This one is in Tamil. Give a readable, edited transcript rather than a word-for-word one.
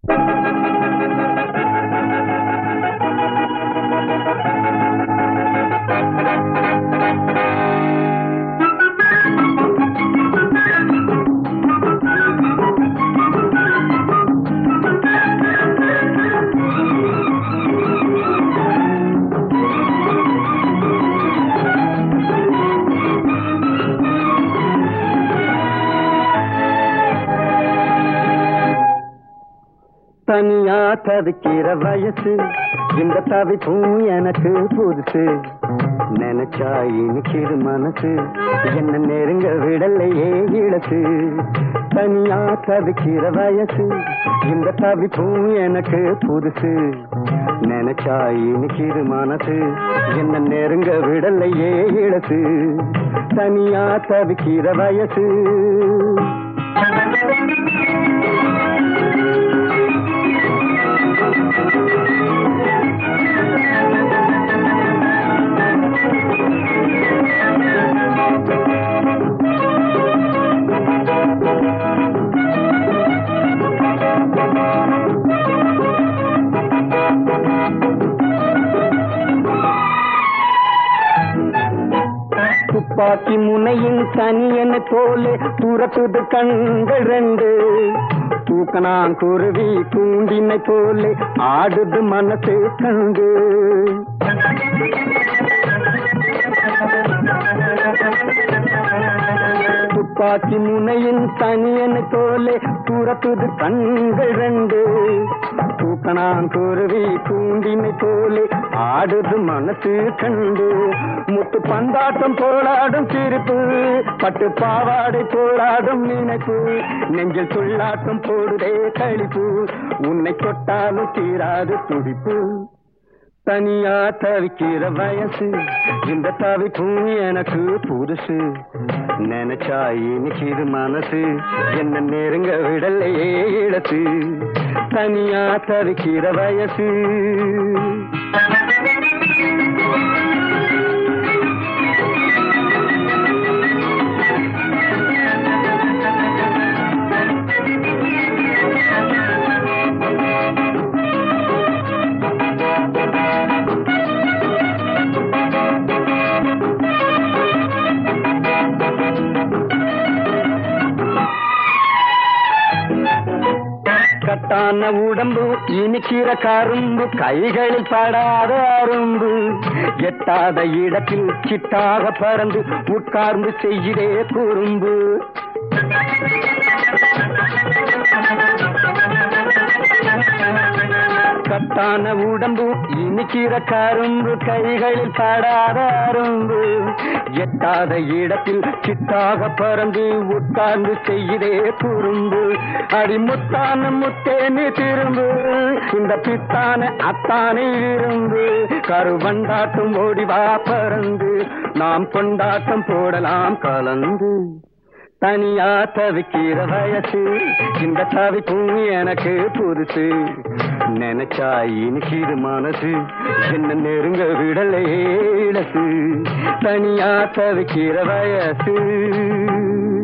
தனியா தவிக்கிற வயசு, இந்த தவிப்பும் எனக்கு புதுசு. நினைச்சா இனிக்கிற மனசு, என்ன நெருங்க விடலையே இழசு. தனியா தவிக்கிற வயசு, இந்த தவிப்பும் எனக்கு புதுசு. நினைச்சா இனிக்கிற மனசு, என்ன நெருங்க விடலையே இழசு. தனியா தவிக்கிற வயசு. துப்பாக்கி முனையின் தனியன போலே துரத்துது கண்கள் ரெண்டு. தூக்கணாங்குருவி கூண்டினை போலே ஆடுது மனசு கண்டு. துப்பாக்கி முனையின் தனியன போலே துரத்துது கண்கள் ரெண்டு. தூக்கணாங்குருவி கூண்டினை போலே ஆடுது மனசு கண்டு. முத்து பந்தாட்டம் போராடும் சிரிப்பு, பட்டு பாவாடை போராடும் நினைப்பு. நெஞ்சில் துள்ளாட்டம் போடுதே களிப்பு, உன்னை தொட்டாலும் தீராது துடிப்பு. தனியா தவிக்கிற வயசு, இந்த தவிப்பும் எனக்கு புதுசு. நினைச்சா இனிக்கிது மனசு, என்ன நெருங்க விடலையே இழசு. தனியா தவிக்கிற வயசு. கட்டான உடம்பு இனிக்கிற கரும்பு, கைகளில் படாத அரும்பு. எட்டாத இடத்தில் சிட்டாக பறந்து உட்கார்ந்து செய்கிறே குறும்பு. கட்டான உடம்பு இனிக்கிற கரும்பு, கைகளில் படாத அரும்பு. எட்டாத இடத்தில் சிட்டாக பறந்து உட்கார்ந்து செய்கிறே குறும்பு. அடிமுத்தான முத்தேனு திரும்பு, இந்த பித்தான அத்தானை விரும்பு. கருவண்டாட்டம் ஓடிவா பறந்து, நாம் கொண்டாட்டம் போடலாம் கலந்து. தனியா தவிக்கிற வயசு, இந்த தவிப்பும் எனக்கு புதுசு. நினைச்சா இனிக்கிற மனசு, என்ன நெருங்க விடலையே இழசு. தனியா தவிக்கிற வயசு.